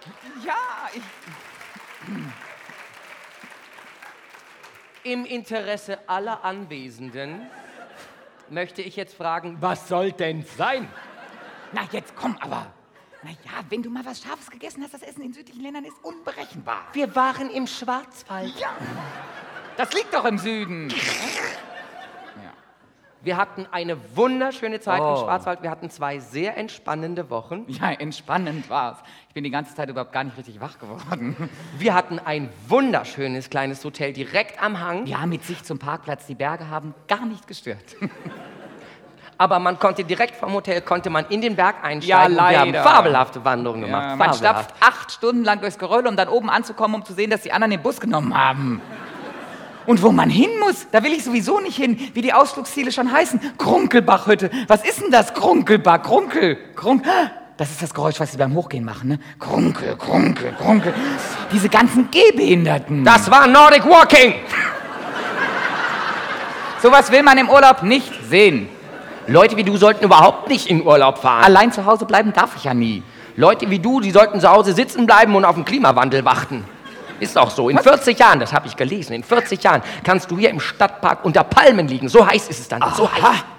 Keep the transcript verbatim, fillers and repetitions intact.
Ja, ich... Im Interesse aller Anwesenden möchte ich jetzt fragen, Was soll denn sein? Na, jetzt komm aber. Na ja, wenn du mal was Scharfes gegessen hast, das Essen in südlichen Ländern ist unberechenbar. wir waren im Schwarzwald. Ja, das liegt doch im Süden. Wir hatten eine wunderschöne Zeit Oh. im Schwarzwald. Wir hatten zwei sehr entspannende Wochen. Ja, entspannend war's. Ich bin die ganze Zeit überhaupt gar nicht richtig wach geworden. Wir hatten ein wunderschönes kleines Hotel direkt am Hang. Ja, mit Sicht zum Parkplatz. Die Berge haben gar nicht gestört. Aber man konnte direkt vom Hotel, konnte man in den Berg einsteigen. Ja, und wir haben leider. fabelhafte Wanderungen gemacht. Ja, man Fabelhaft. stapft acht Stunden lang durchs Geröll, um dann oben anzukommen, um zu sehen, dass die anderen den Bus genommen haben. Und wo man hin muss, da will ich sowieso nicht hin, wie die Ausflugsziele schon heißen. Krunkelbachhütte. Was ist denn das? Krunkelbach, Krunkel, Krunkel. Das ist das Geräusch, was sie beim Hochgehen machen, ne? Krunkel, Krunkel, Krunkel. Diese ganzen Gehbehinderten. Das war Nordic Walking. Sowas will man im Urlaub nicht sehen. Leute wie du sollten überhaupt nicht in Urlaub fahren. Allein zu Hause bleiben darf ich ja nie. Leute wie du, die sollten zu Hause sitzen bleiben und auf den Klimawandel warten. Ist auch so. In vierzig Jahren, das habe ich gelesen, in vierzig Jahren kannst du hier im Stadtpark unter Palmen liegen. So heiß ist es dann. So heiß.